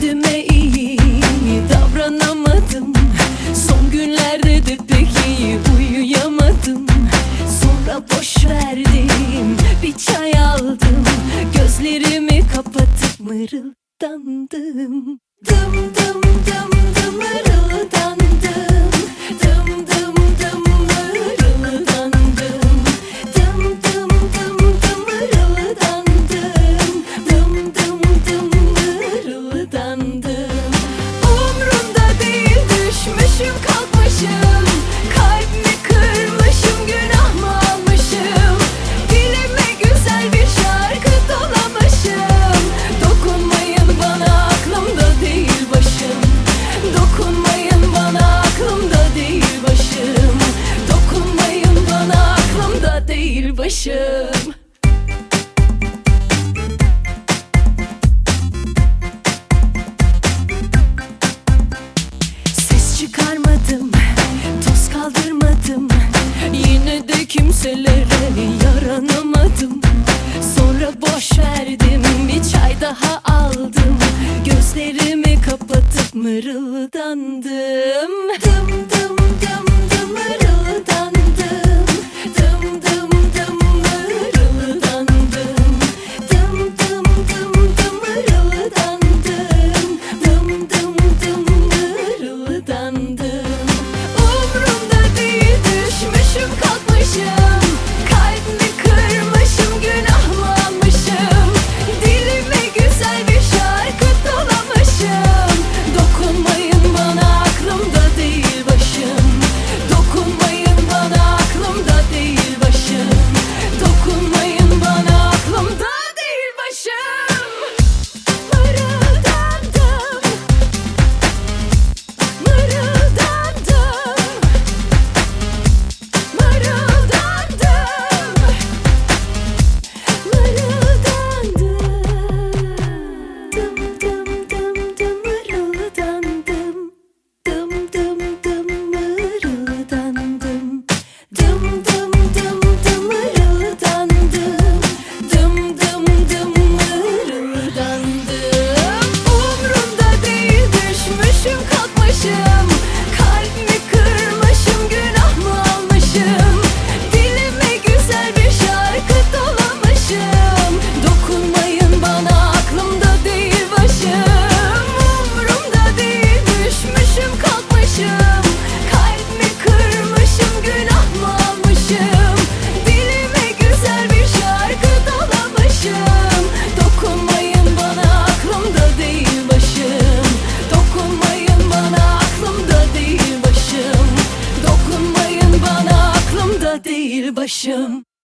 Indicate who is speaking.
Speaker 1: Kendime iyi davranamadım. Son günlerde de pek iyi uyuyamadım. Sonra boş verdim, bir çay aldım. Gözlerimi kapatıp mırıldandım. Dım dım dım dım mırıldandım. Dım dım dım mırıldandım. Dım dım dım dım mırıldandım. Dım dım dım mırıldandım. Umrumda değil, düşmüşüm kalkmışım. Kalbimi kırmışım, günah mı almışım? Dilime güzel bir şarkı dolamışım. Dokunmayın bana, aklımda değil başım. Dokunmayın bana, aklımda değil başım. Dokunmayın bana, aklımda değil başım. Ses çıkarmadım, toz kaldırmadım. Yine de kimselere yaranamadım. Sonra boş verdim, bir çay daha aldım. Gözlerimi kapatıp mırıldandım. Dım dım dım dım mırıldandım. Dım dım dım mırıldandım. Dım dım dım dım mırıldandım. Dım dım dım mırıldandım. Umrumda değil, düşmüşüm kalkmışım. Kalbimi kırmışım, günah mı almışım? Dilime güzel bir şarkı dolamışım. Dokunmayın bana, aklımda değil başım. Dokunmayın bana, aklımda değil başım. Dokunmayın bana, aklımda değil başım. Mırıldandım. Mırıldandım. Mırıldandım. Mırıldandım. Dım dım dım dım mırıldandım. Dım dım dım mırıldandım. Umrumda değil, düşmüşüm kalkmışım. Kalbimi kırmışım, günah mı almışım? Dilime güzel bir şarkı dolamışım. Dokunmayın bana, aklımda değil başım. Umrumda değil, düşmüşüm kalkmışım. Kalbimi kırmışım, günah mı almışım? Dilime güzel bir şarkı dolamışım. Dokunmayın bana, aklımda değil başım. Dokunmayın bana, aklımda değil başım. Dokunmayın bana, aklımda değil başım.